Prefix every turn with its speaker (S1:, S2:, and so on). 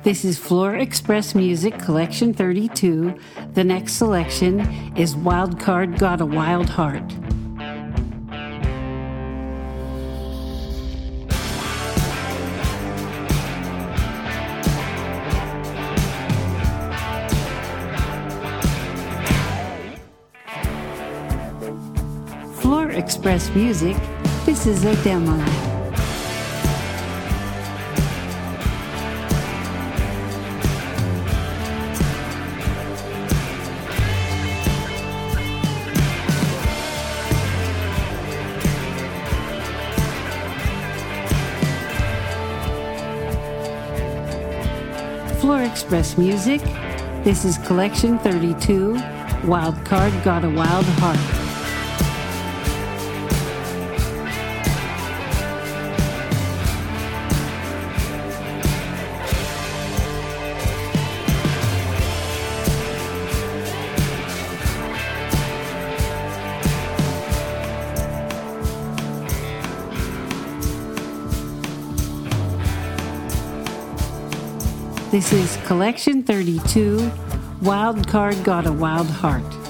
S1: This is Flora Express Music Collection 32. The next selection is Wildcard Got a Wild Heart. Flora Express Music, this is a demo. Flora Express Music, this is Collection 32, Wildcard Got a Wild Heart. This is Collection 32, Wildcard Got a Wild Heart.